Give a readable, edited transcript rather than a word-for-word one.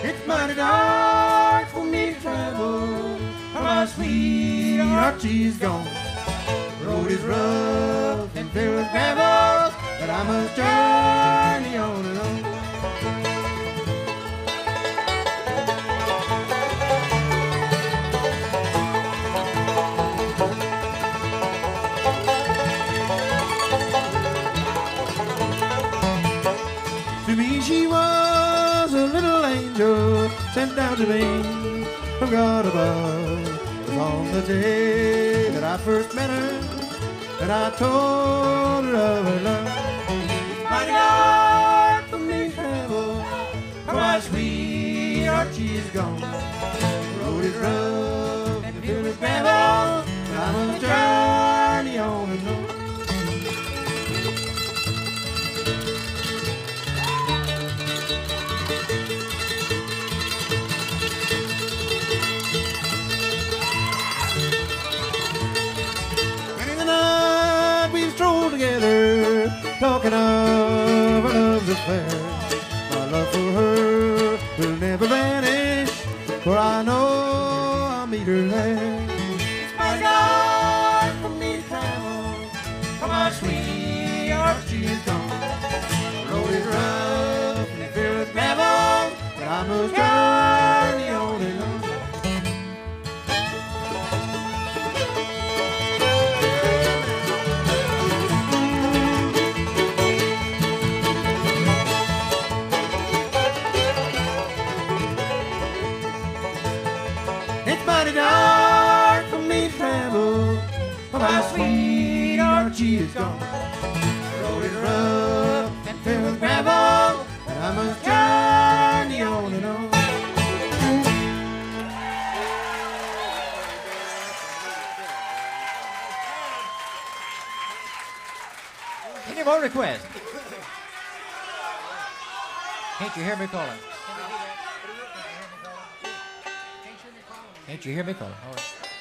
It's mighty dark for me to travel. My sweetheart, she's gone. The road is rough and filled with gravel, but I must journey on and on. To me she was a little angel sent down to me from God above. It was on the day that I first met her that I told her of her love. Mighty dark for me to travel, for my sweetheart she is gone. The road is rough and filled with gravel, but I must journey on and on. Together, talking of our love's affair. My love for her will never vanish, for I know I'll meet her there. It's my God for me to travel, for my sweetheart she is gone. The road is rough and filled with gravel, but I must journey on and on. Mighty dark for me to travel, for my sweetheart she is gone. The road is rough and filled with gravel, and I must journey on and on. Any more requests? Can't you hear me calling? Can't you hear me calling? All right.